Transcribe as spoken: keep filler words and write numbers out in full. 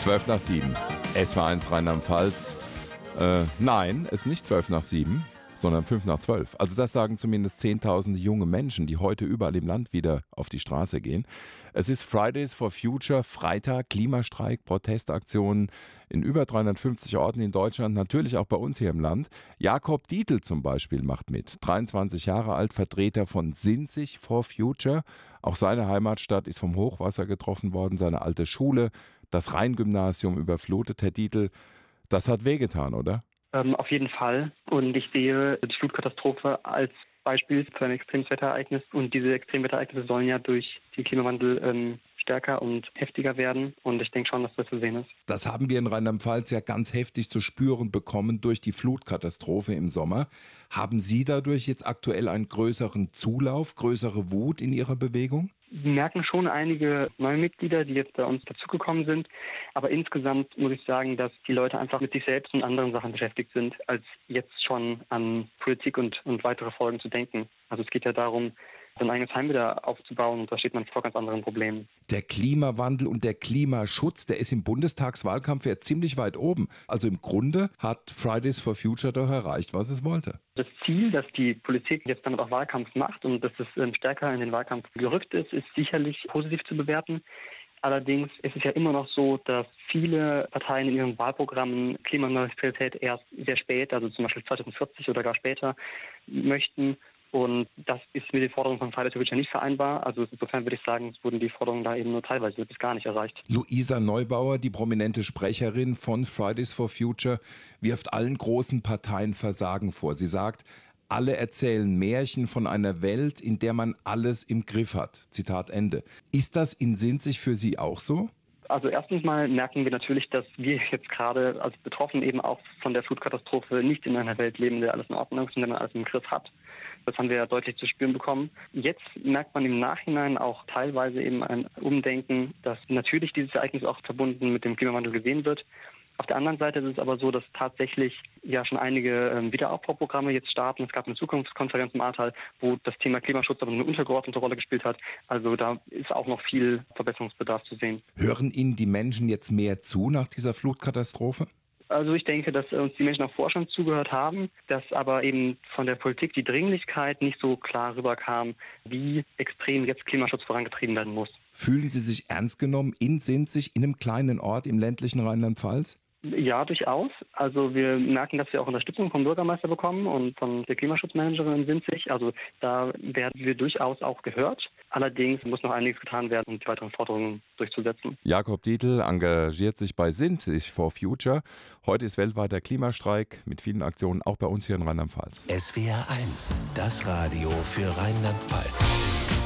zwölf nach sieben. S W R eins Rheinland-Pfalz. Äh, nein, es ist nicht zwölf nach sieben, sondern fünf nach zwölf. Also das sagen zumindest zehntausende junge Menschen, die heute überall im Land wieder auf die Straße gehen. Es ist Fridays for Future, Freitag, Klimastreik, Protestaktionen in über dreihundertfünfzig Orten in Deutschland, natürlich auch bei uns hier im Land. Jakob Dietl zum Beispiel macht mit, dreiundzwanzig Jahre alt, Vertreter von Sinzig for Future. Auch seine Heimatstadt ist vom Hochwasser getroffen worden, seine alte Schule, das Rheingymnasium überflutet. Herr Dietl, das hat wehgetan, oder? Ähm, auf jeden Fall. Und ich sehe die Flutkatastrophe als Beispiel für ein Extremwetterereignis. Und diese Extremwetterereignisse sollen ja durch den Klimawandel ähm, stärker und heftiger werden. Und ich denke schon, dass das zu sehen ist. Das haben wir in Rheinland-Pfalz ja ganz heftig zu spüren bekommen durch die Flutkatastrophe im Sommer. Haben Sie dadurch jetzt aktuell einen größeren Zulauf, größere Wut in Ihrer Bewegung? Wir merken schon einige neue Mitglieder, die jetzt bei uns dazugekommen sind. Aber insgesamt muss ich sagen, dass die Leute einfach mit sich selbst und anderen Sachen beschäftigt sind, als jetzt schon an Politik und, und weitere Folgen zu denken. Also es geht ja darum, sein eigenes Heim wieder aufzubauen, und da steht man vor ganz anderen Problemen. Der Klimawandel und der Klimaschutz, der ist im Bundestagswahlkampf ja ziemlich weit oben. Also im Grunde hat Fridays for Future doch erreicht, was es wollte. Das Ziel, dass die Politik jetzt damit auch Wahlkampf macht und dass es ähm, stärker in den Wahlkampf gerückt ist, ist sicherlich positiv zu bewerten. Allerdings ist es ja immer noch so, dass viele Parteien in ihren Wahlprogrammen Klimaneutralität erst sehr spät, also zum Beispiel zweitausendvierzig oder gar später, möchten. Und das ist mit den Forderungen von Fridays for Future nicht vereinbar. Also insofern würde ich sagen, es wurden die Forderungen da eben nur teilweise bis gar nicht erreicht. Luisa Neubauer, die prominente Sprecherin von Fridays for Future, wirft allen großen Parteien Versagen vor. Sie sagt, alle erzählen Märchen von einer Welt, in der man alles im Griff hat. Zitat Ende. Ist das in Sinzig für Sie auch so? Also erstens mal merken wir natürlich, dass wir jetzt gerade als Betroffene eben auch von der Flutkatastrophe nicht in einer Welt leben, in der alles in Ordnung ist und in der man alles im Griff hat. Das haben wir ja deutlich zu spüren bekommen. Jetzt merkt man im Nachhinein auch teilweise eben ein Umdenken, dass natürlich dieses Ereignis auch verbunden mit dem Klimawandel gesehen wird. Auf der anderen Seite ist es aber so, dass tatsächlich ja schon einige ähm, Wiederaufbauprogramme jetzt starten. Es gab eine Zukunftskonferenz im Ahrtal, wo das Thema Klimaschutz aber eine untergeordnete Rolle gespielt hat. Also da ist auch noch viel Verbesserungsbedarf zu sehen. Hören Ihnen die Menschen jetzt mehr zu nach dieser Flutkatastrophe? Also ich denke, dass uns die Menschen auch vorher schon zugehört haben, dass aber eben von der Politik die Dringlichkeit nicht so klar rüberkam, wie extrem jetzt Klimaschutz vorangetrieben werden muss. Fühlen Sie sich ernst genommen in Sinzig, in einem kleinen Ort im ländlichen Rheinland-Pfalz? Ja, durchaus. Also wir merken, dass wir auch Unterstützung vom Bürgermeister bekommen und von der Klimaschutzmanagerin in Sinzig. Also da werden wir durchaus auch gehört. Allerdings muss noch einiges getan werden, um die weiteren Forderungen durchzusetzen. Jakob Dietl engagiert sich bei Sinzig for Future. Heute ist weltweiter Klimastreik mit vielen Aktionen, auch bei uns hier in Rheinland-Pfalz. S W R eins, das Radio für Rheinland-Pfalz.